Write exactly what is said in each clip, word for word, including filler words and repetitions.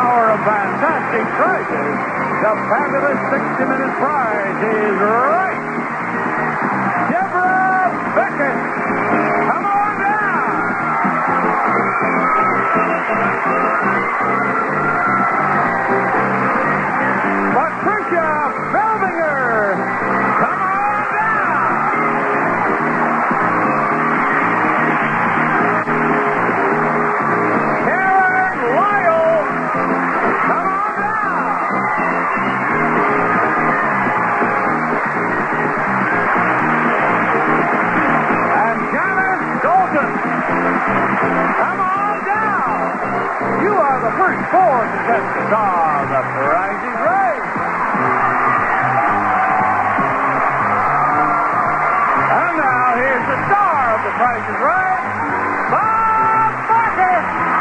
hour of fantastic prizes. The fabulous sixty-minute prize is right. Deborah Beckett, come on down. Patricia Belvinger, come on down. Karen Lyle, come on down. And Janice Dalton, come on down. You are the first four contestants of the Prize is Right. And now here's the star of the Price is Right, Bob Barker.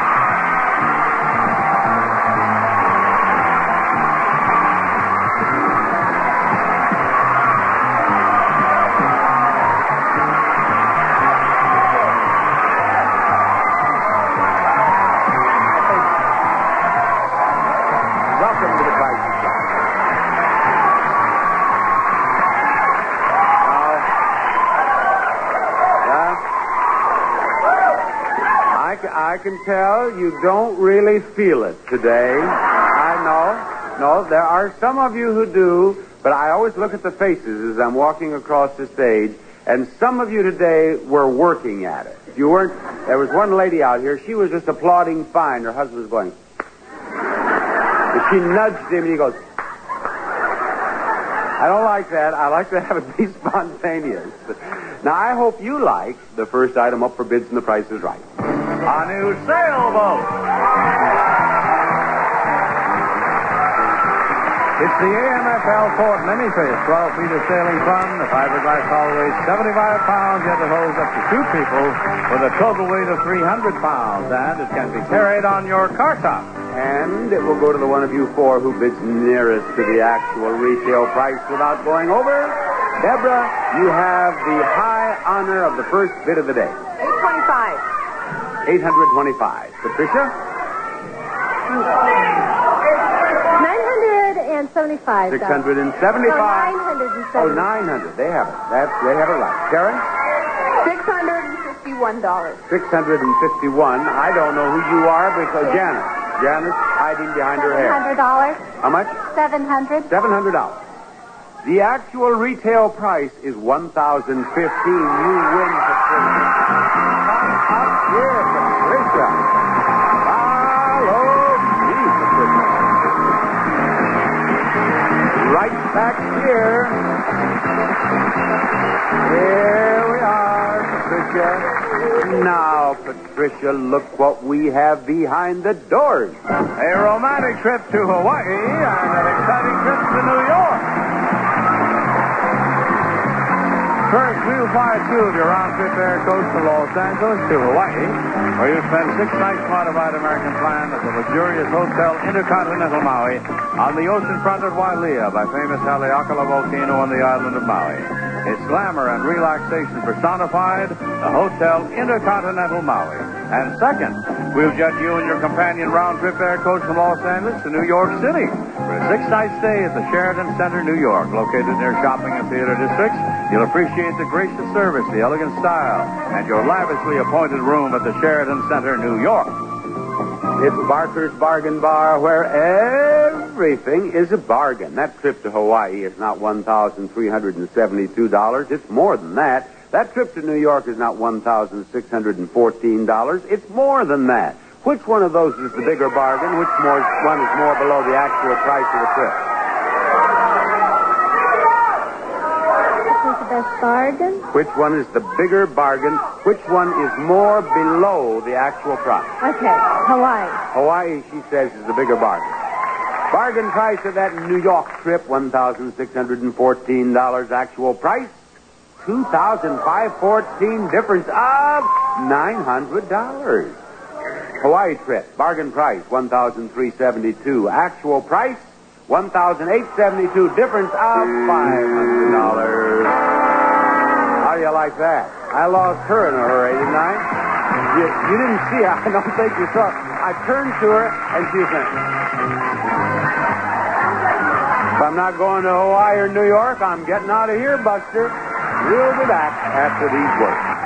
Welcome to the Price is Right. I, I can tell you don't really feel it today. I know. No, there are some of you who do, but I always look at the faces as I'm walking across the stage, and some of you today were working at it. You weren't. There was one lady out here. She was just applauding fine. Her husband was going. And she nudged him, and he goes. I don't like that. I like to have it be spontaneous. Now, I hope you like the first item up for bids, and the Price is Right. A new sailboat. It's the A M F L Ford Minifish, twelve feet of sailing fun. The fiberglass hull weighs seventy-five pounds, yet it holds up to two people with a total weight of three hundred pounds, and it can be carried on your car top. And it will go to the one of you four who bids nearest to the actual retail price without going over. Deborah, you have the high honor of the first bid of the day. eight twenty-five. eight hundred twenty-five. Patricia? nine hundred seventy-five. six hundred seventy-five. No, nine hundred seventy-five. Oh, nine hundred. They have it. That's, they have it right. Karen? six hundred fifty-one dollars. six hundred fifty-one. I don't know who you are because Janice. Janice hiding behind her hair. seven hundred dollars. How much? seven hundred dollars. seven hundred dollars. The actual retail price is one thousand fifteen dollars. You win, Patricia. Up here, Patricia. Follow me, Patricia. Right back here. Here we are, Patricia. Now, Patricia, look what we have behind the doors. A romantic trip to Hawaii and an exciting trip to New York. First, we'll fly two of your round-trip air coach from Los Angeles to Hawaii, where you spend six nights modified American plan at the luxurious Hotel Intercontinental Maui on the oceanfront at Wailea by famous Haleakala volcano on the island of Maui. It's glamour and relaxation personified, the Hotel Intercontinental Maui. And second, we'll jet you and your companion round-trip air coach from Los Angeles to New York City for a six-night stay at the Sheraton Center, New York, located near shopping and theater districts. You'll appreciate the gracious service, the elegant style, and your lavishly appointed room at the Sheraton Center, New York. It's Barker's Bargain Bar, where everything is a bargain. That trip to Hawaii is not one thousand three hundred seventy-two dollars. It's more than that. That trip to New York is not one thousand six hundred fourteen dollars. It's more than that. Which one of those is the bigger bargain? Which more, one is more below the actual price of the trip? Which is the best bargain? Which one is the bigger bargain? Which one is more below the actual price? Okay, Hawaii. Hawaii, she says, is the bigger bargain. Bargain price of that New York trip, one thousand six hundred fourteen dollars. Actual price, two thousand five hundred fourteen dollars. Difference of nine hundred dollars. Hawaii trip, bargain price, one thousand three hundred seventy-two dollars. Actual price, one thousand eight hundred seventy-two dollars. Difference of five hundred dollars. How do you like that? I lost her in a hurry, didn't I? you, you didn't see her. I don't think you saw. I turned to her, and she said, if I'm not going to Hawaii or New York, I'm getting out of here, Buster. We'll be back after these words.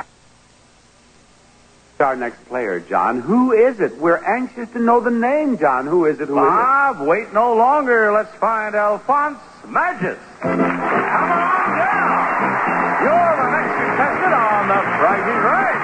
Our next player, John. Who is it? We're anxious to know the name, John. Who is it? Who Bob, wait no longer. Let's find Alphonse Magis. Come on down. You're the next contestant on The Price is Right.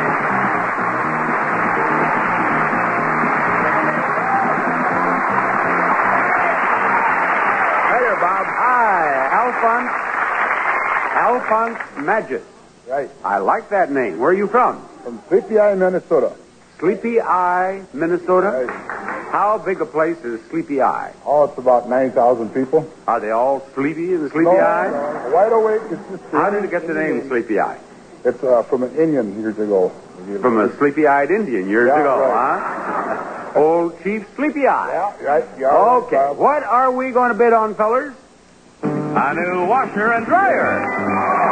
Hey there, Bob. Hi, Alphonse. Alphonse Magis. Right. I like that name. Where are you from? From Sleepy Eye, Minnesota. Sleepy Eye, Minnesota? Right. How big a place is Sleepy Eye? Oh, it's about nine thousand people. Are they all sleepy in the Sleepy no, Eye? No, wide awake. It's just How did it get the name Sleepy Eye? It's uh, from an Indian years ago. From a sleepy-eyed Indian years Yeah, ago, right. huh? Old Chief Sleepy Eye. Yeah, right. Yeah, Okay. Bob. What are we going to bid on, fellers? A new washer and dryer.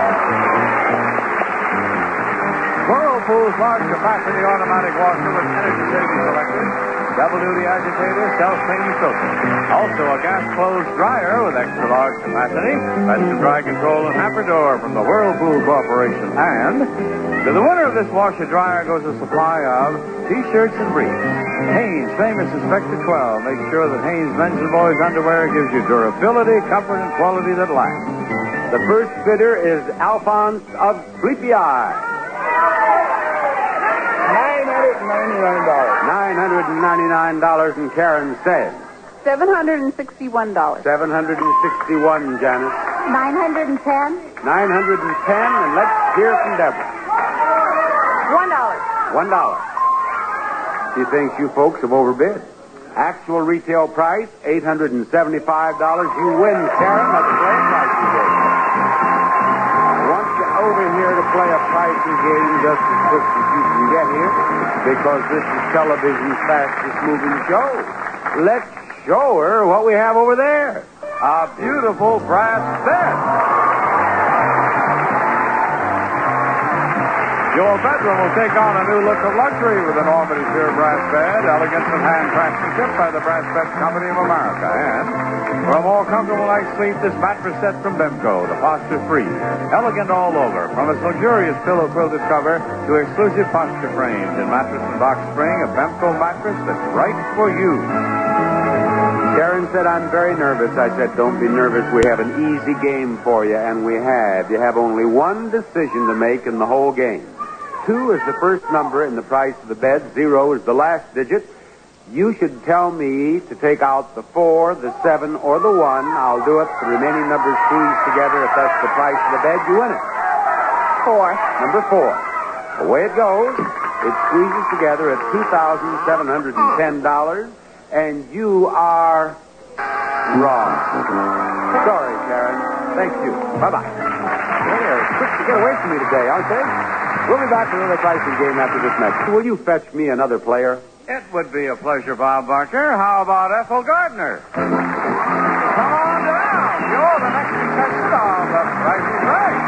Whirlpool's large capacity automatic washer with energy-saving selection, double-duty agitator, self-cleaning filter. Also a gas-closed dryer with extra large capacity. That's the dry control and hamper door from the Whirlpool Corporation. And to the winner of this washer-dryer goes a supply of T-shirts and briefs. Hanes famous Inspector twelve makes sure that Hanes men's and boys underwear gives you durability, comfort, and quality that lasts. The first bidder is Alphonse of Sleepy Eye. nine hundred ninety-nine dollars. nine hundred ninety-nine dollars, and Karen says. seven hundred sixty-one dollars. seven hundred sixty-one, Janice. nine hundred ten. nine hundred ten, and let's hear from Deborah. One dollar. One dollar. She thinks you folks have overbid. Actual retail price, eight hundred seventy-five dollars. You win, Karen. That's a great pricing game. I want you over here to play a pricing game just as quick as you can get here, because this is television's fastest moving show. Let's show her what we have over there. A beautiful brass bed. Your bedroom will take on a new look of luxury with an Albany Pure brass bed, elegance and hand craftsmanship by the Brass Bed Company of America. And for a more comfortable night's sleep, this mattress set from Bimco, the posture free, elegant all over, from its luxurious pillow quilted cover to exclusive posture frames in mattress and box spring, a Bimco mattress that's right for you. Karen said, I'm very nervous. I said, don't be nervous. We have an easy game for you, and we have. You have only one decision to make in the whole game. Two is the first number in the price of the bed. Zero is the last digit. You should tell me to take out the four, the seven, or the one. I'll do it. The remaining numbers squeeze together. If that's the price of the bed, you win it. Four. Number four. Away it goes. It squeezes together at two thousand seven hundred ten dollars. And you are wrong. Sorry, Karen. Thank you. Bye-bye. They're quick to get away from me today, aren't they? We'll be back with another pricing game after this message. Will you fetch me another player? It would be a pleasure, Bob Barker. How about Ethel Gardner? Come on down. You're the next contestant on The Price is Right.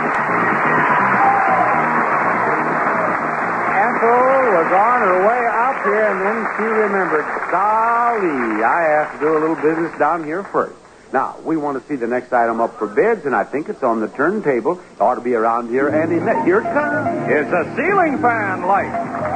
Ethel was on her way up here, and then she remembered, golly, I have to do a little business down here first. Now, we want to see the next item up for bids, and I think it's on the turntable. It ought to be around here any minute. Here it comes. It's a ceiling fan light.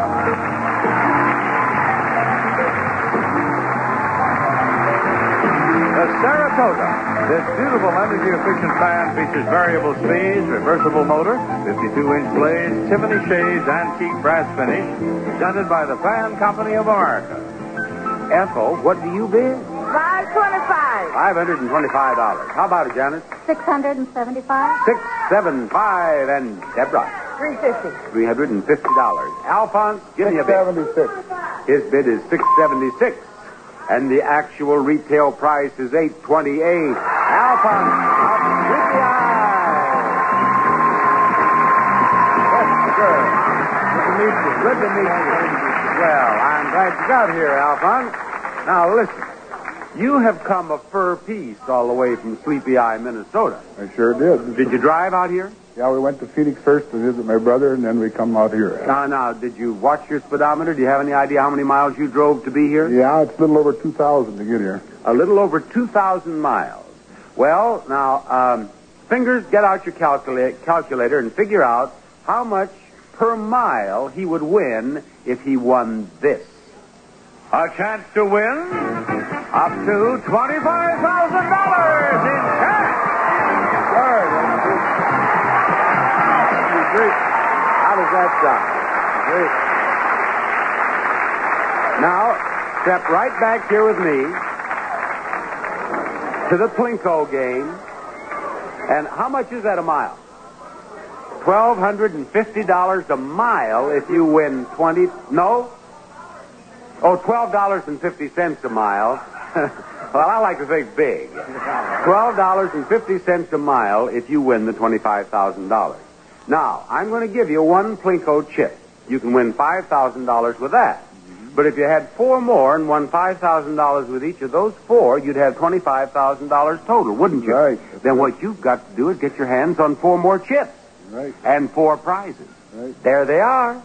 The Saratoga. This beautiful energy-efficient fan features variable speeds, reversible motor, fifty-two inch blades, Tiffany shades, antique brass finish, presented by the Fan Company of America. Ethel, what do you bid? Five twenty-five. five hundred twenty-five dollars. How about it, Janice? six hundred seventy-five. six seven five, and Deborah? Three fifty. three hundred fifty dollars. Alphonse, give me a bid. seventy-six. His bid is six seventy-six, and the actual retail price is eight twenty-eight. Alphonse, of Sleepy Eye. Yes, sir. Good to meet you. Good to meet you. Well, I'm glad you got here, Alphonse. Now, listen. You have come a fur piece all the way from Sleepy Eye, Minnesota. I sure did. Did you drive out here? Yeah, we went to Phoenix first to visit my brother, and then we come out here. Now, now, did you watch your speedometer? Do you have any idea how many miles you drove to be here? Yeah, it's a little over two thousand to get here. A little over two thousand miles. Well, now, um, Fingers, get out your calcula- calculator and figure out how much per mile he would win if he won this. A chance to win up to twenty-five thousand dollars in cash. Sure, great. How does that sound? Great. Now, step right back here with me to the Plinko game. And how much is that a mile? twelve fifty dollars a mile if you win twenty... No? Oh, twelve dollars and fifty cents a mile. Well, I like to think big. twelve dollars and fifty cents a mile if you win the twenty-five thousand dollars. Now, I'm going to give you one Plinko chip. You can win five thousand dollars with that. But if you had four more and won five thousand dollars with each of those four, you'd have twenty-five thousand dollars total, wouldn't you? Right. Then what you've got to do is get your hands on four more chips. Right. And four prizes. Right. There they are.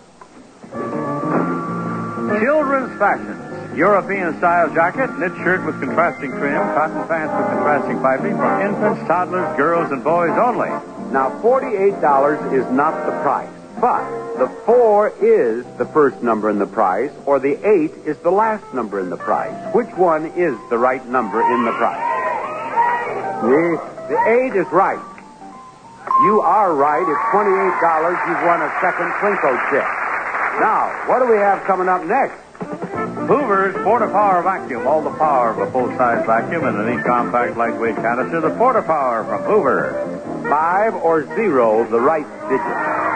Children's fashions. European-style jacket, knit shirt with contrasting trim, cotton pants with contrasting piping for infants, toddlers, girls, and boys only. Now, forty-eight dollars is not the price, but the four is the first number in the price, or the eight is the last number in the price. Which one is the right number in the price? The, the eight is right. You are right. It's twenty-eight dollars. You've won a second Plinko chip. Now, what do we have coming up next? Hoover's Porta-Power vacuum. All the power of a full-size vacuum in a neat, compact, lightweight canister. The Porta-Power from Hoover. Five or zero, the right digit.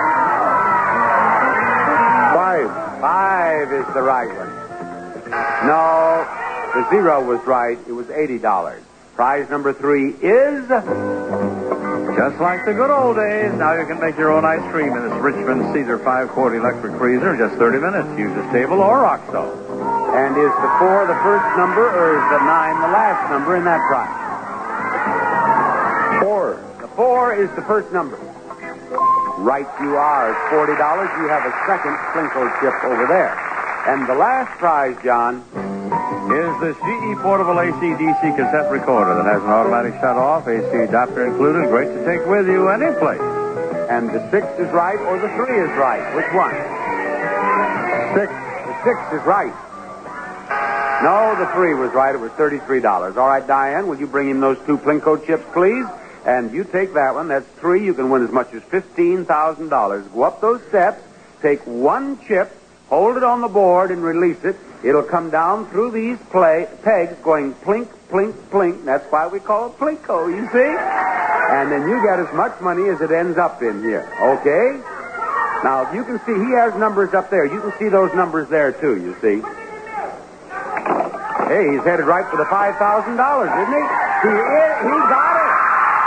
Five. Five is the right one. No, the zero was right. It was eighty dollars. Prize number three is... Just like the good old days, now you can make your own ice cream in this Richmond Cedar five quart electric freezer in just thirty minutes. Use a stable or rock stone. And is the four the first number, or is the nine the last number in that prize? Four. The four is the first number. Right you are. It's forty dollars. You have a second Plinko chip over there. And the last prize, John... is this G E portable A C D C cassette recorder that has an automatic shut-off, A C adapter included, great to take with you any place. And the six is right, or the three is right? Which one? Six. The six is right. No, the three was right. It was thirty-three dollars. All right, Diane, will you bring him those two Plinko chips, please? And you take that one. That's three. You can win as much as fifteen thousand dollars. Go up those steps, take one chip, hold it on the board, and release it. It'll come down through these play, pegs going plink, plink, plink. That's why we call it Plinko, you see? And then you get as much money as it ends up in here, okay? Now, you can see he has numbers up there. You can see those numbers there, too, you see. Hey, he's headed right for the five thousand dollars, isn't he? He, is, he got it.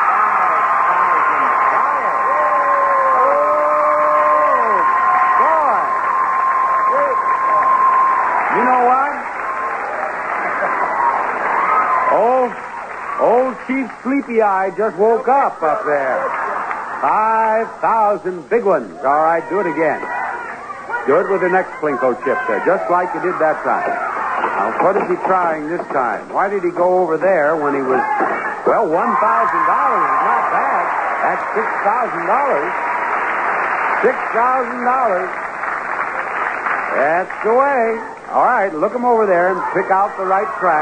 You know what? Old, old Chief Sleepy Eye just woke up up there. Five thousand big ones. All right, do it again. Do it with the next Plinko chip there, just like you did that time. Now, what is he trying this time? Why did he go over there when he was, well, one thousand dollars is not bad. That's six thousand dollars. six thousand dollars. That's the way. All right, look him over there and pick out the right track.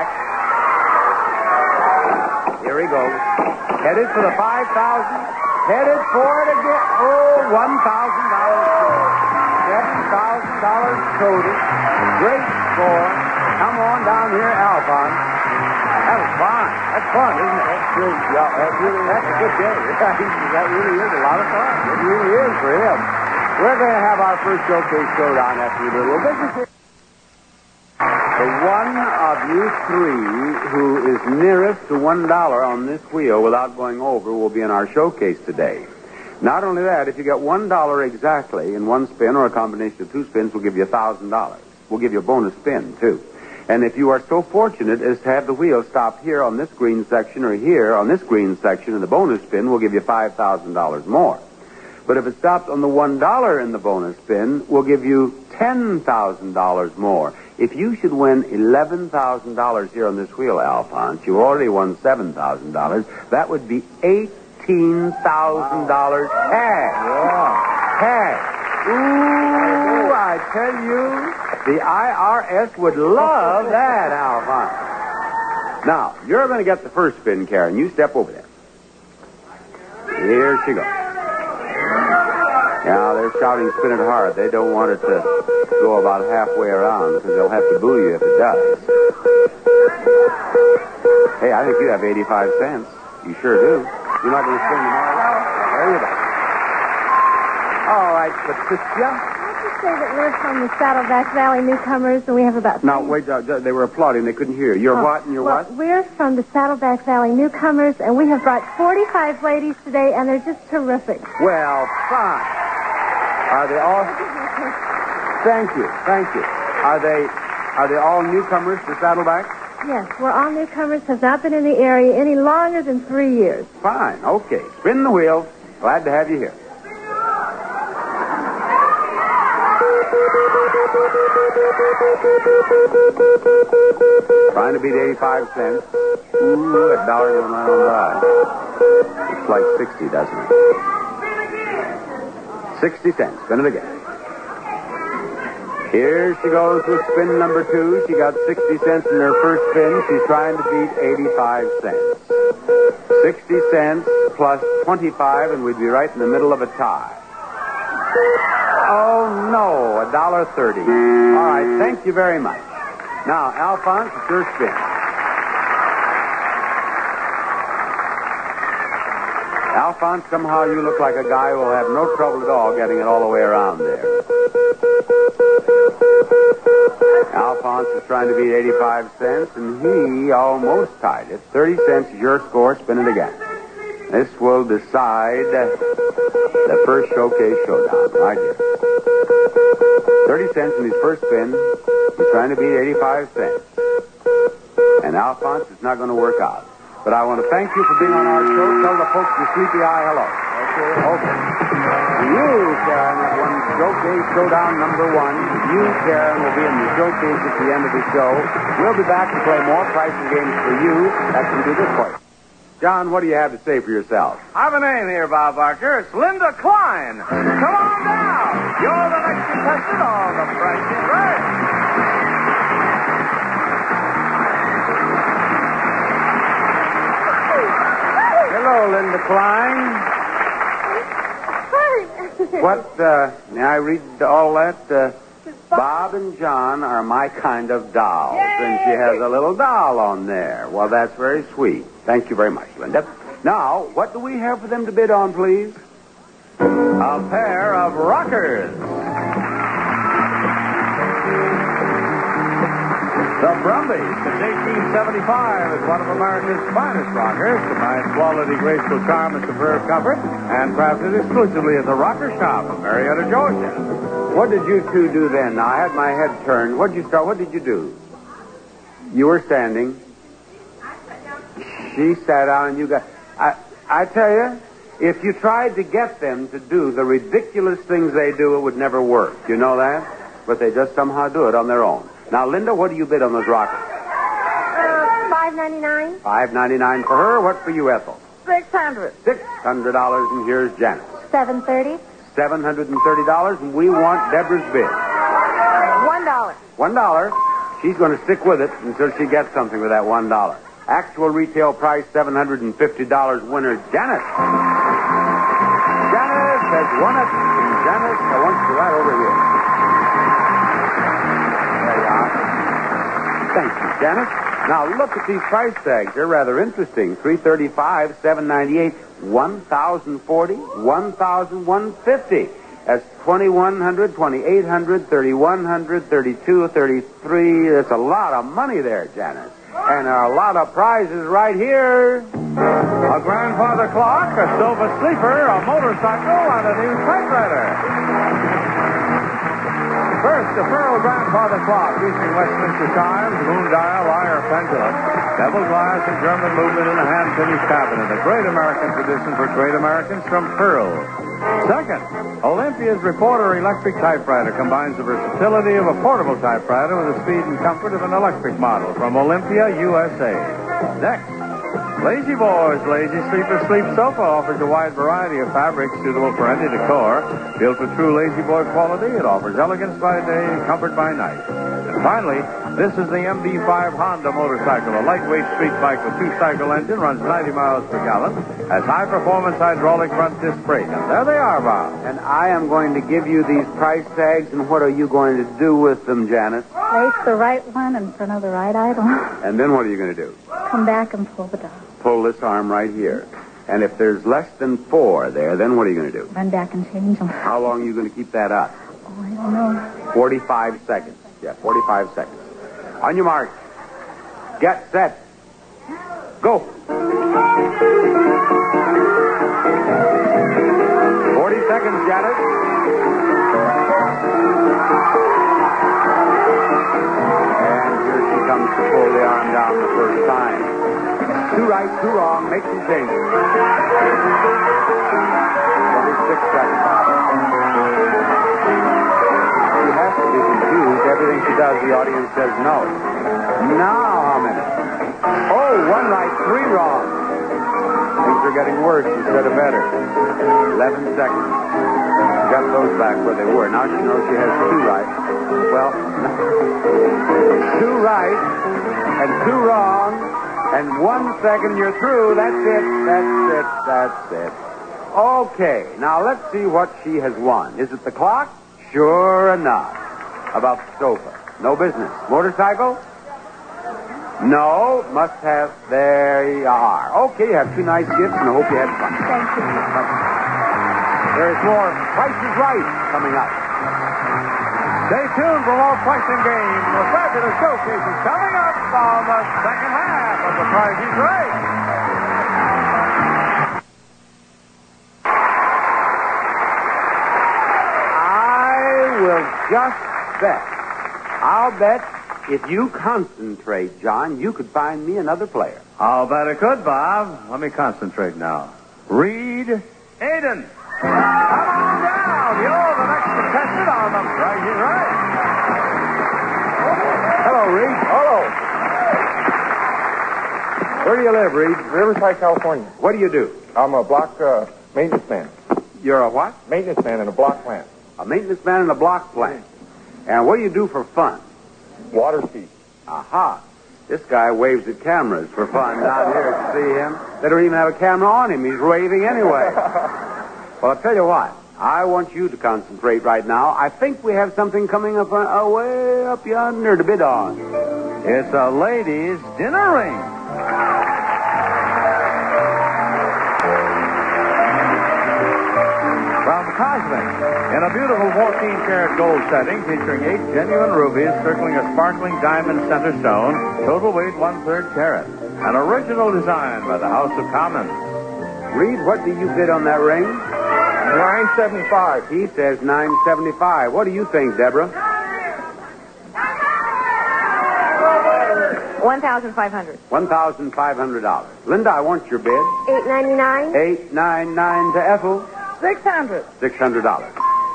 Here he goes. Headed for the five thousand. Headed for it again. Oh, one thousand dollars score. seven thousand dollars total. Great score. Come on down here, Alphonse. That was fun. That's fun, isn't it? That's really, yeah, that really, that's a good day. That really is a lot of fun. It really is for him. We're going to have our first showcase showdown after we do a little business here. The one of you three who is nearest to one dollar on this wheel without going over will be in our showcase today. Not only that, if you get one dollar exactly in one spin or a combination of two spins, we'll give you a thousand dollars. We'll give you a bonus spin too. And if you are so fortunate as to have the wheel stop here on this green section or here on this green section in the bonus spin, we'll give you five thousand dollars more. But if it stops on the one dollar in the bonus spin, we'll give you ten thousand dollars more. If you should win eleven thousand dollars here on this wheel, Alphonse, you already won seven thousand dollars. That would be eighteen thousand dollars cash. Yeah. Cash. Ooh, I tell you, the I R S would love that, Alphonse. Now, you're going to get the first spin, Karen. You step over there. Here she goes. Yeah, they're shouting, spin it hard. They don't want it to go about halfway around because they'll have to boo you if it does. Hey, I think you have eighty-five cents. You sure do. You're not going to spin them hard? There you go. All right, Patricia. Let's just say that we're from the Saddleback Valley newcomers, and we have about... Now, wait, uh, they were applauding. They couldn't hear you. You're Oh, what and you're well, what? We're from the Saddleback Valley newcomers, and we have brought forty-five ladies today, and they're just terrific. Well, fine. Are they all... Thank you, thank you. Are they are they all newcomers to Saddleback? Yes, we're all newcomers, have not been in the area any longer than three years. Fine, okay. Spin the wheel. Glad to have you here. Trying to beat eighty-five cents. Ooh, a dollar going right on by. Looks like sixty, doesn't it? sixty cents. Spin it again. Here she goes with spin number two. She got sixty cents in her first spin. She's trying to beat eighty-five cents. sixty cents plus twenty-five, and we'd be right in the middle of a tie. Oh, no, a dollar thirty. All right, thank you very much. Now, Alphonse, it's your spin. Alphonse, somehow you look like a guy who will have no trouble at all getting it all the way around there. Alphonse is trying to beat eighty-five cents, and he almost tied it. thirty cents is your score. Spin it again. This will decide the first showcase showdown right here. thirty cents in his first spin. He's trying to beat eighty-five cents. And Alphonse, it's not going to work out. But I want to thank you for being on our show. Tell the folks in Sleepy Eye hello. Okay. Okay. You, Karen, have won Showcase Showdown number one. You, Karen, will be in the showcase at the end of the show. We'll be back to play more pricing games for you. That can do this for you. John, what do you have to say for yourself? I have a name here, Bob Barker. It's Linda Klein. Come on down. You're the next contestant on The Price is Right. Hello, Linda Klein. What, uh, may I read all that? Uh, Bob and John are my kind of dolls. Yay! And she has a little doll on there. Well, that's very sweet. Thank you very much, Linda. Now, what do we have for them to bid on, please? A pair of rockers. The Brumbies, since eighteen seventy-five, is one of America's finest rockers. Combines quality, graceful charm, and superb comfort, and crafted exclusively at the Rocker Shop in Marietta, Georgia. What did you two do then? Now, I had my head turned. What did you start? What did you do? You were standing. She sat down, and you got... I, I tell you, if you tried to get them to do the ridiculous things they do, it would never work. You know that? But they just somehow do it on their own. Now, Linda, what do you bid on those rockers? Uh, five ninety-nine. Five ninety-nine for her. What for you, Ethel? Six hundred. Six hundred dollars, and here's Janet. Seven thirty. Seven hundred and thirty dollars, and we want Deborah's bid. One dollar. One dollar. She's going to stick with it until she gets something with that one dollar. Actual retail price seven hundred and fifty dollars. Winner Janet. Janet has won it. And Janet, I want you right over here. There you are. Thank you, Janet. Now look at these price tags. They're rather interesting. Three thirty-five, seven ninety-eight, one thousand forty, one thousand one fifty. That's twenty-one hundred, twenty-eight hundred, thirty-one hundred, thirty-two, thirty-three. That's a lot of money there, Janet. And there are a lot of prizes right here. A grandfather clock, a sofa sleeper, a motorcycle, and a new typewriter. First, the Pearl Grandfather Clock, featuring Westminster Chimes, moon dial, lyre, pendulum, bevel glass, and German movement in a hand-finished cabinet. A great American tradition for great Americans from Pearl. Second, Olympia's Reporter electric typewriter combines the versatility of a portable typewriter with the speed and comfort of an electric model from Olympia, U S A. Next, Lazy Boy's Lazy Sleeper Sleep Sofa offers a wide variety of fabrics suitable for any decor. Built with true Lazy Boy quality, it offers elegance by day, comfort by night. And finally, this is the M B five Honda motorcycle, a lightweight street bike with two-cycle engine, runs ninety miles per gallon, has high-performance hydraulic front disc brake. And there they are, Bob. And I am going to give you these price tags, and what are you going to do with them, Janet? Place the right one in front of the right idol. And then what are you going to do? Come back and pull the dog. Pull this arm right here. And if there's less than four there, then what are you going to do? Run back and change them. How long are you going to keep that up? Oh, I don't know. forty-five seconds. Yeah, forty-five seconds. On your mark. Get set. Go. forty seconds, Janet. And here she comes to pull the arm down the first time. Two right, two wrong. Make some changes. twenty-six seconds. She has to be confused. Everything she does, the audience says no. Now how many? Oh, one right, three wrong. Things are getting worse instead of better. Eleven seconds. She got those back where they were. Now she knows she has two right. Well, two right and two wrong and one second you're through. That's it. That's it. That's it. Okay. Now let's see what she has won. Is it the clock? Sure enough. How about the sofa? No business. Motorcycle? No. Must have. There you are. Okay, you have two nice gifts, and I hope you had fun. Thank you. There's more Price is Right coming up. Stay tuned for more pricing games. The fabulous showcase is coming up on the second half of The Price is Right. I will just bet. I'll bet if you concentrate, John, you could find me another player. I'll bet it could, Bob. Let me concentrate now. Reed Aiden. Come on down. You're the next contestant on The Price is Right. Hello, Reed. Hello. Where do you live, Reed? Riverside, California. What do you do? I'm a block uh, maintenance man. You're a what? Maintenance man in a block plant. A maintenance man in a block plant. And what do you do for fun? Water ski. Aha. This guy waves at cameras for fun down here to see him. They don't even have a camera on him. He's waving anyway. Well, I'll tell you what. I want you to concentrate right now. I think we have something coming up uh, way up yonder to bid on. It's a ladies' dinner ring. From Cosmic, in a beautiful fourteen-karat gold setting featuring eight genuine rubies circling a sparkling diamond center stone, total weight one-third carat. An original design by the House of Commons. Reed, what do you bid on that ring? nine seventy-five. He says nine seventy-five. What do you think, Deborah? One thousand five hundred. one thousand five hundred dollars. Linda, I want your bid. Eight ninety-nine. eight ninety-nine to Ethel. Six hundred. six hundred dollars.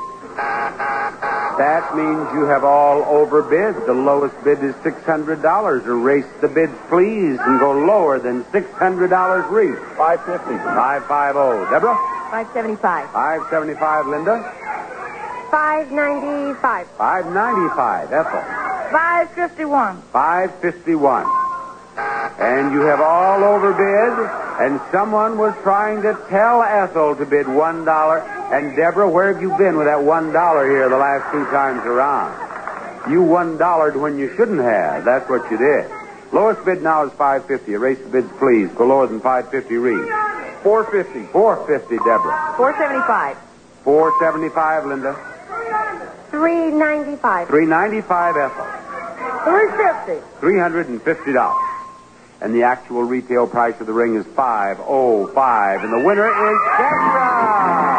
That means you have all overbid. The lowest bid is six hundred dollars. Erase the bids, please, and go lower than six hundred dollars, Reed. five fifty. five fifty. Deborah? Five seventy-five. five seventy-five. Linda? Five ninety-five. five ninety-five. Ethel? Five fifty-one. five fifty-one. And you have all overbid, and someone was trying to tell Ethel to bid one dollar. And, Deborah, where have you been with that one dollar here the last two times around? You one-dollared when you shouldn't have. That's what you did. Lowest bid now is five fifty. Erase the bids, please. Go lower than five fifty, Reed. four fifty. four fifty, Deborah. Four seventy-five. four seventy-five, Linda. Three ninety-five. three ninety-five, Ethel. Three fifty. three hundred fifty dollars. And the actual retail price of the ring is five oh five. And the winner is Deborah.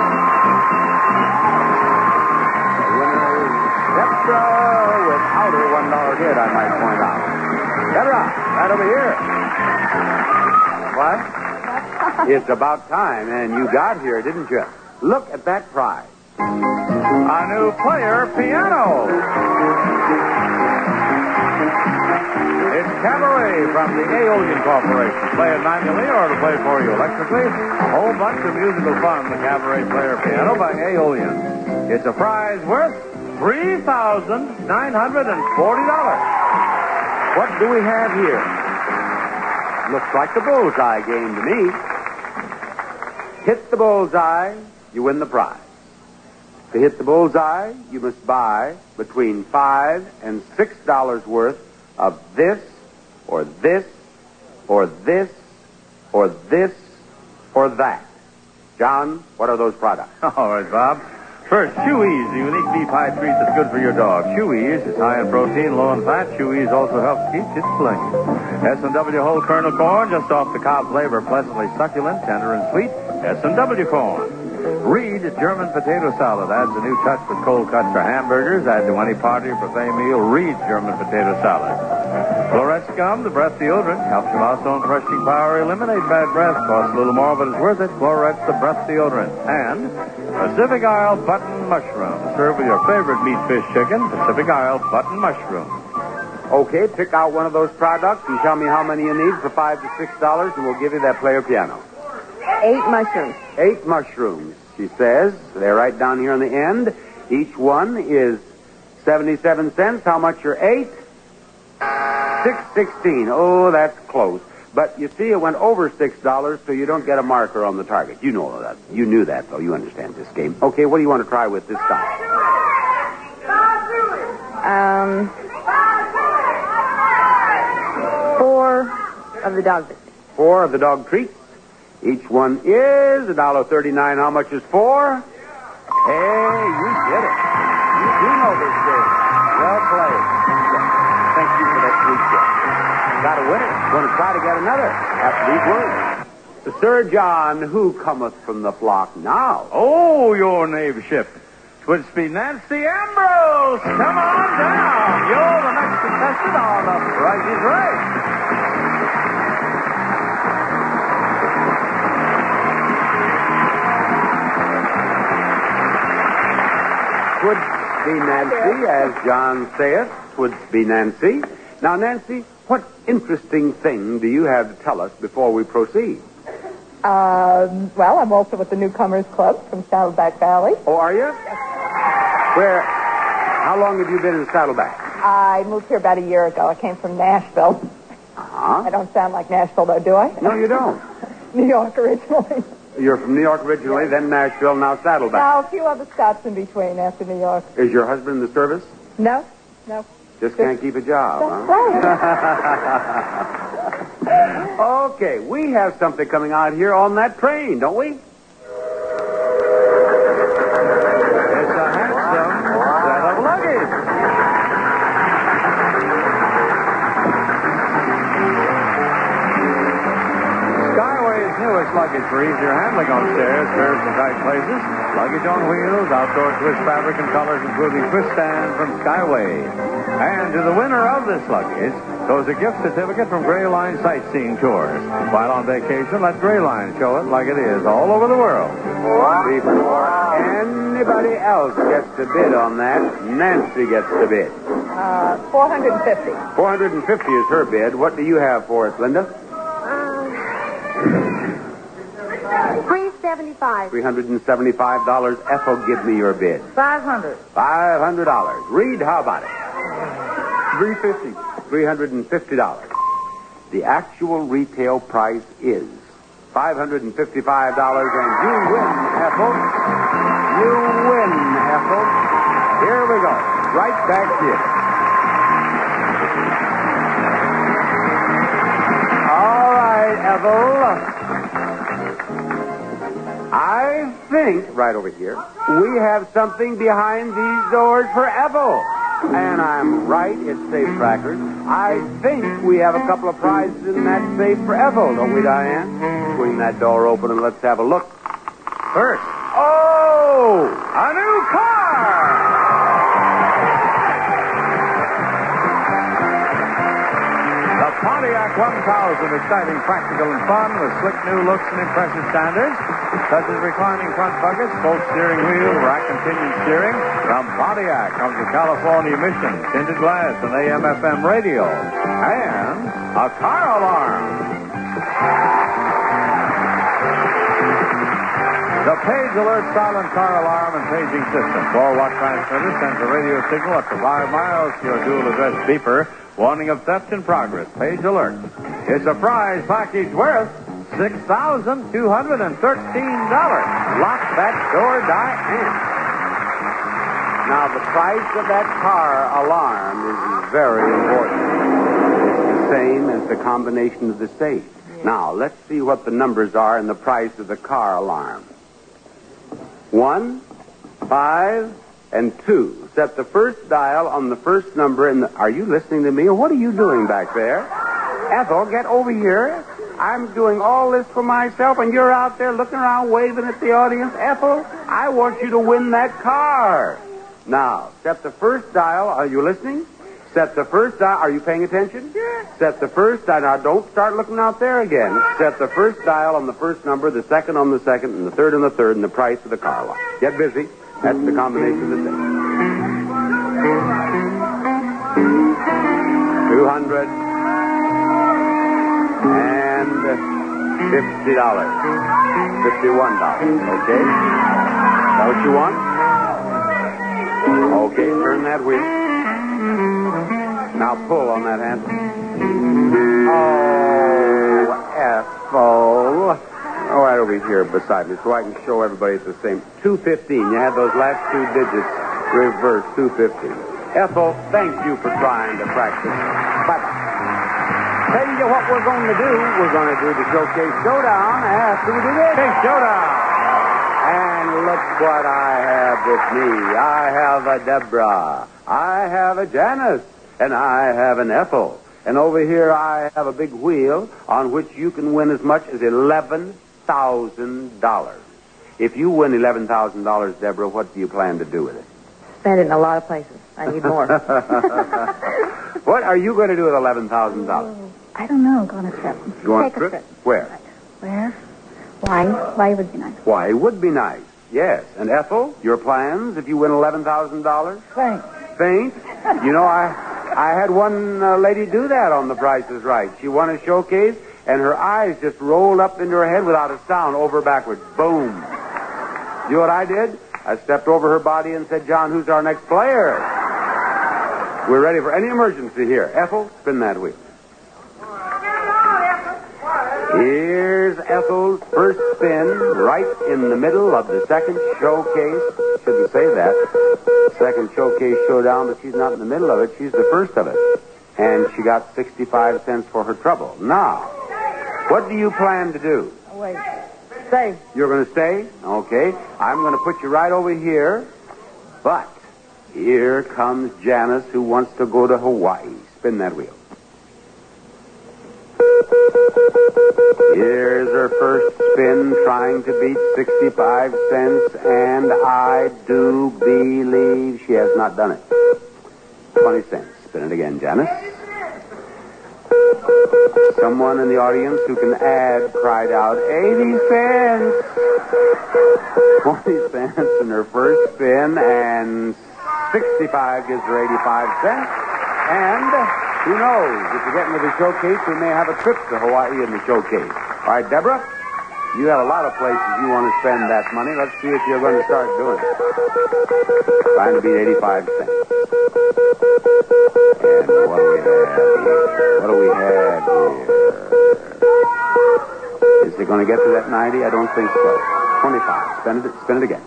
The winner is Deborah without her one dollar bid, I might point out. Deborah, right over here. What? It's about time, and you got here, didn't you? Look at that prize. A new player piano. It's Cabaret from the Aeolian Corporation. Play it manually or it'll play for you electrically. A whole bunch of musical fun. The Cabaret player piano by Aeolian. It's a prize worth three thousand nine hundred forty dollars. What do we have here? Looks like the bullseye game to me. Hit the bullseye, you win the prize. To hit the bullseye, you must buy between five and six dollars worth of this, or this, or this, or this, or that. John, what are those products? All right, Bob. First, Chewies, the unique beef high treat that's good for your dog. Chewies is high in protein, low in fat. Chewies also helps keep it slim. S and W whole kernel corn, just off the cob flavor, pleasantly succulent, tender and sweet. S and W corn. Reed German potato salad adds a new touch with cold cuts for hamburgers. Add to any party or buffet meal, Reed German potato salad. Florette Scum, the breath deodorant, helps your mouth's own freshening power eliminate bad breath. Costs a little more, but it's worth it. Florette's the breath deodorant. And Pacific Isle button mushroom. Serve with your favorite meat fish chicken, Pacific Isle button mushroom. Okay, pick out one of those products and tell me how many you need for five to six dollars, and we'll give you that player piano. Eight mushrooms. Eight mushrooms, she says. They're right down here on the end. Each one is seventy-seven cents. How much are eight? Six sixteen. Oh, that's close. But you see, it went over six dollars, so you don't get a marker on the target. You know that. You knew that, though. You understand this game. Okay, what do you want to try with this time? Um, four of the dog biscuits. Four of the dog treats. Each one is a dollar thirty-nine. How much is four? Hey, you did it. You do know this game. Well played. Thank you for that sweet gift. Got a winner. Going to try to get another after these words. Sir John, who cometh from the flock now? Oh, your knaveship. 'Twould be Nancy Ambrose. Come on down. You're the next contestant on The Price is Right. Twould be Nancy, as John saith. Twould be Nancy. Now, Nancy, what interesting thing do you have to tell us before we proceed? Um, well, I'm also with the Newcomers Club from Saddleback Valley. Oh, are you? Where? How long have you been in Saddleback? I moved here about a year ago. I came from Nashville. Uh-huh. I don't sound like Nashville, though, do I? No, you don't. New York originally. You're from New York originally, then Nashville, now Saddleback. Now, a few other stops in between after New York. Is your husband in the service? No, no. Just can't keep a job, That's huh? right. Okay, we have something coming out here on that train, don't we? It's a handsome set of luggage. Skyway's newest luggage for easier handling on stairs, curves, and tight places. Luggage on wheels, outdoor twist fabric and colors, including twist stand from Skyway. And to the winner of this luggage goes a gift certificate from Gray Line Sightseeing Tours. While on vacation, let Gray Line show it like it is all over the world. Before anybody else gets to bid on that, Nancy gets to bid. Uh, four hundred fifty. four hundred fifty is her bid. What do you have for us, Linda? three seventy-five. three hundred seventy-five dollars. Ethel, give me your bid. Five hundred. five hundred dollars. Reed, how about it? three fifty. three hundred fifty dollars. The actual retail price is five hundred fifty-five dollars, and you win, Ethel. You win, Ethel. Here we go. Right back here. All right, Ethel. I think, right over here, we have something behind these doors for Ethel. And I'm right, it's safe trackers. I think we have a couple of prizes in that safe for Ethel, don't we, Diane? Swing that door open and let's have a look. First, oh, a new car! The Pontiac one thousand, exciting, practical, and fun with slick new looks and impressive standards. such as reclining front buckets, both steering wheel, rack continued steering. From Pontiac comes the California Mission, tinted glass, and A M F M radio, and a car alarm. The Page Alert silent car alarm and paging system. four-watt transmitter sends a radio signal up to five miles to your dual address beeper, warning of theft in progress. Page Alert. It's a prize package worth six thousand two hundred thirteen dollars. Lock that door, Diane. Now, the price of that car alarm is very important. It's the same as the combination of the safe. Yeah. Now, let's see what the numbers are in the price of the car alarm. One, five, and two. Set the first dial on the first number in the... Are you listening to me, or what are you doing back there? Ethel, get over here. I'm doing all this for myself, and you're out there looking around, waving at the audience. Ethel, I want you to win that car. Now, set the first dial. Are you listening? Set the first dial. Are you paying attention? Yeah. Set the first dial. Now, don't start looking out there again. Set the first dial on the first number, the second on the second, and the third on the third, and the price of the car lot. Get busy. That's the combination of the thing. Two hundred and fifty dollars. Fifty-one dollars. Okay. Is that what you want? Okay. Turn that wheel. Now pull on that handle. Oh, Ethel. Oh, right over here beside me so I can show everybody it's the same. two fifteen. You had those last two digits reversed. two fifteen. Ethel, thank you for trying to practice. Bye-bye. Tell you what we're going to do. We're going to do the Showcase Showdown after we do this. Showcase Showdown. And look what I have with me. I have a Deborah. I have a Janice. And I have an Ethel. And over here I have a big wheel on which you can win as much as eleven thousand dollars. If you win eleven thousand dollars, Deborah, what do you plan to do with it? Spend it in a lot of places. I need more. What are you going to do with eleven thousand dollars? I don't know. Go on a trip. Go on Take a trip? trip. Where? Where? Why? Why would be nice. Why, it would be nice. Yes. And Ethel, your plans if you win eleven thousand dollars? Thanks. Faint? You know, I... I had one uh, lady do that on The Price is Right. She won a showcase, and her eyes just rolled up into her head without a sound, over backwards. Boom. You know what I did? I stepped over her body and said, John, who's our next player? We're ready for any emergency here. Ethel, spin that wheel. Here's Ethel's first spin, right in the middle of the second showcase. Shouldn't say that. Second showcase showdown, but she's not in the middle of it. She's the first of it. And she got sixty-five cents for her trouble. Now, what do you plan to do? Wait. Stay. You're going to stay? Okay. I'm going to put you right over here. But here comes Janice, who wants to go to Hawaii. Spin that wheel. Here's her first spin, trying to beat sixty-five cents, and I do believe she has not done it. twenty cents. Spin it again, Janice. Someone in the audience who can add cried out, eighty cents! twenty cents in her first spin, and sixty-five gives her eighty-five cents. And who knows? If you get into the showcase, we may have a trip to Hawaii in the showcase. All right, Deborah, you have a lot of places you want to spend that money. Let's see if you're going to start doing it. Trying to beat eighty-five cents. And what do we have here? What do we have here? Is it going to get to that ninety? I don't think so. twenty-five. Spin it, spin it again.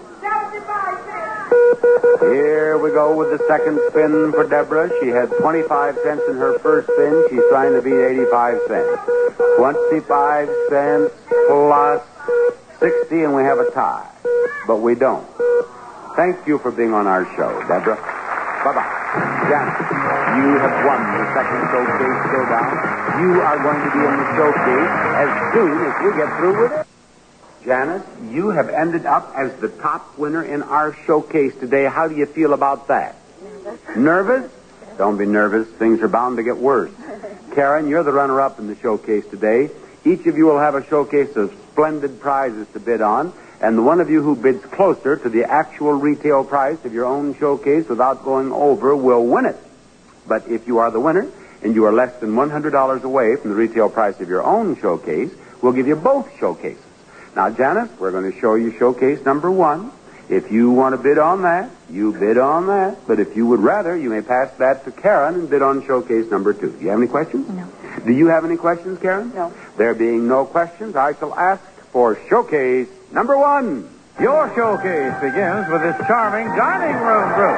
Here we go with the second spin for Deborah. She had twenty-five cents in her first spin. She's trying to beat eighty-five cents. twenty-five cents plus sixty, and we have a tie. But we don't. Thank you for being on our show, Deborah. Bye-bye. Janet, you have won the second showcase showdown. You are going to be in the showcase as soon as we get through with it. Janice, you have ended up as the top winner in our showcase today. How do you feel about that? Nervous. Nervous? Don't be nervous. Things are bound to get worse. Karen, you're the runner-up in the showcase today. Each of you will have a showcase of splendid prizes to bid on. And the one of you who bids closer to the actual retail price of your own showcase without going over will win it. But if you are the winner and you are less than one hundred dollars away from the retail price of your own showcase, we'll give you both showcases. Now, Janice, we're going to show you showcase number one. If you want to bid on that, you bid on that. But if you would rather, you may pass that to Karen and bid on showcase number two. Do you have any questions? No. Do you have any questions, Karen? No. There being no questions, I shall ask for showcase number one. Your showcase begins with this charming dining room group.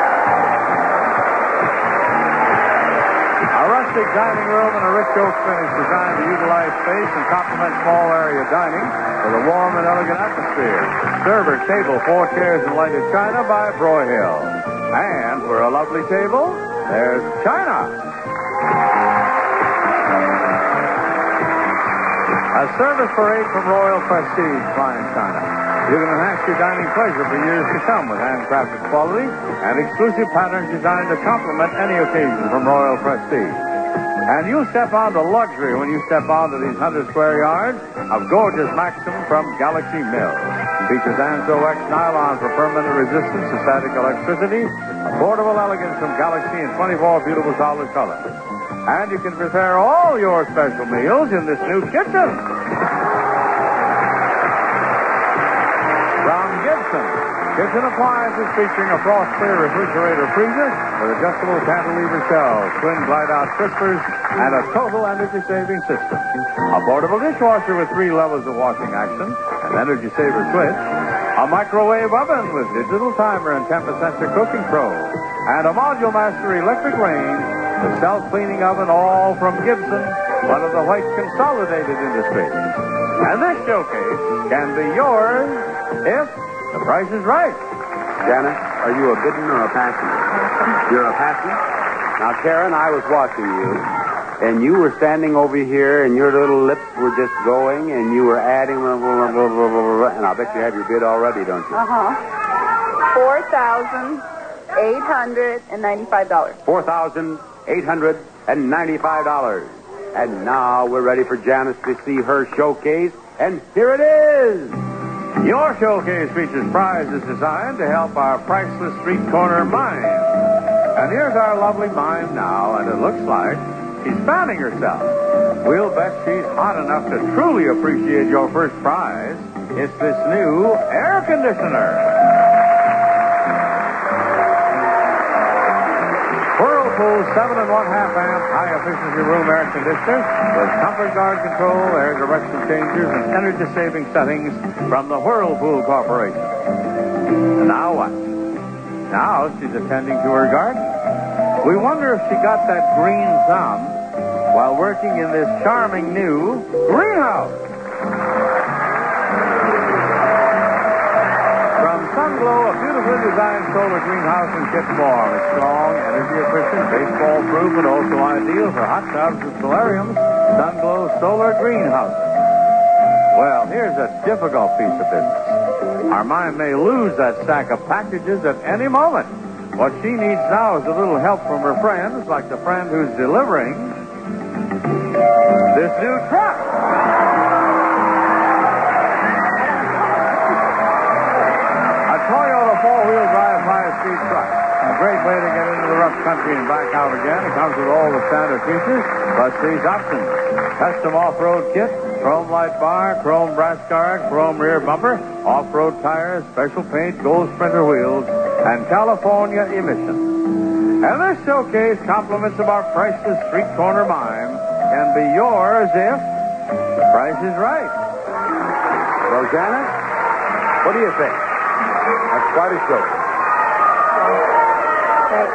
A rustic dining room and a rich oak finish designed to utilize space and complement small area dining with a warm and elegant atmosphere. Server table, four chairs and lighted china by Broyhill. And for a lovely table, there's china. A service parade from Royal Prestige Fine China. You can enhance your dining pleasure for years to come with handcrafted quality and exclusive patterns designed to complement any occasion from Royal Prestige. And you step onto luxury when you step onto these one hundred square yards of gorgeous Maxim from Galaxy Mills. Features Anso X nylon for permanent resistance to static electricity, affordable elegance from Galaxy in twenty-four beautiful solid colors. And you can prepare all your special meals in this new kitchen. From Gibson, kitchen appliances featuring a frost-clear refrigerator freezer with adjustable cantilever shelves, twin glide-out crispers, and a total energy-saving system. A portable dishwasher with three levels of washing action, an energy-saver switch, a microwave oven with digital timer and temper sensor cooking probe, and a Module Master electric range, the self-cleaning oven, all from Gibson, one of the white consolidated industries. And this showcase can be yours if the price is right. Janice, are you a bidding or a passing? You're a passing? Now, Karen, I was watching you, and you were standing over here, and your little lips were just going, and you were adding, blah, blah, blah, blah, blah, blah, and I bet you have your bid already, don't you? Uh-huh. Four thousand eight hundred and ninety-five dollars. Four thousand eight hundred and ninety-five dollars. And now we're ready for Janice to see her showcase, and here it is. Your showcase features prizes designed to help our priceless street corner mime. And here's our lovely mime now, and it looks like she's fanning herself. We'll bet she's hot enough to truly appreciate your first prize. It's this new air conditioner. Whirlpool seven and one half amp high efficiency room air conditioner with comfort guard control, air direction changers, and energy saving settings from the Whirlpool Corporation. And now what? Now she's attending to her garden. We wonder if she got that green thumb while working in this charming new greenhouse. Sunglow, a beautifully designed solar greenhouse in kit form. It's strong, energy efficient, baseball proof, and also ideal for hot tubs and solariums. Sunglow solar greenhouses. Well, here's a difficult piece of business. Our mime may lose that stack of packages at any moment. What she needs now is a little help from her friends, like the friend who's delivering this new truck. Toyota four-wheel drive five-speed truck. A great way to get into the rough country and back out again. It comes with all the standard features, plus these options. Custom off-road kit, chrome light bar, chrome brass guard, chrome rear bumper, off-road tires, special paint, gold sprinter wheels, and California emissions. And this showcase, compliments of our priceless street corner mime, can be yours if the price is right. Rosanna, what do you think? That's quite a show. Great.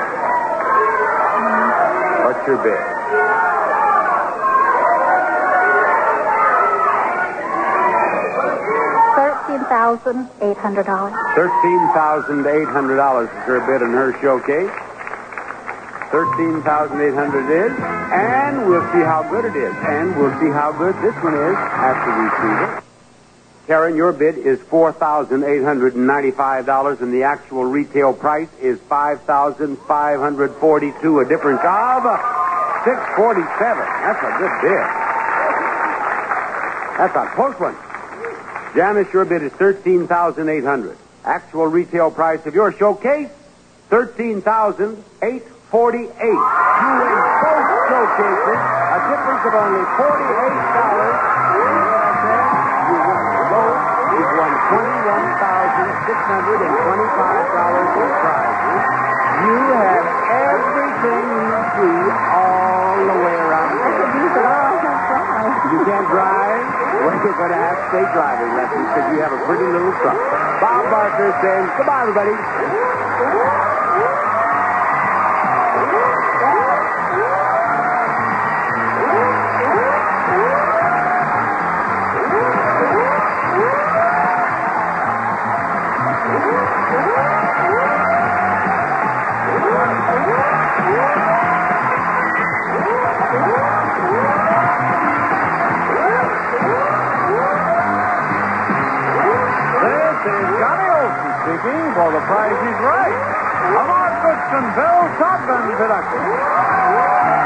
What's your bid? thirteen thousand eight hundred dollars. thirteen thousand eight hundred dollars is her bid on her showcase. thirteen thousand eight hundred dollars it is, and we'll see how good it is. And we'll see how good this one is after we see it. Karen, your bid is four thousand eight hundred ninety-five dollars, and the actual retail price is five thousand five hundred forty-two dollars, a difference of six forty-seven. That's a good bid. That's a close one. Janice, your bid is thirteen thousand eight hundred dollars. Actual retail price of your showcase, thirteen thousand eight hundred forty-eight dollars. You win both showcases, a difference of only forty-eight dollars. You know what I said? You win both. You've won twenty-one thousand six hundred twenty-five dollars in prizes. You have everything you see all the way around. I could use it all. I can't drive. You can't drive? Well, you're going to have to take driving lessons because you have a pretty little truck. Bob Barker saying goodbye, everybody. For The Price is Right. A Mark Goodson, Bill Todman production.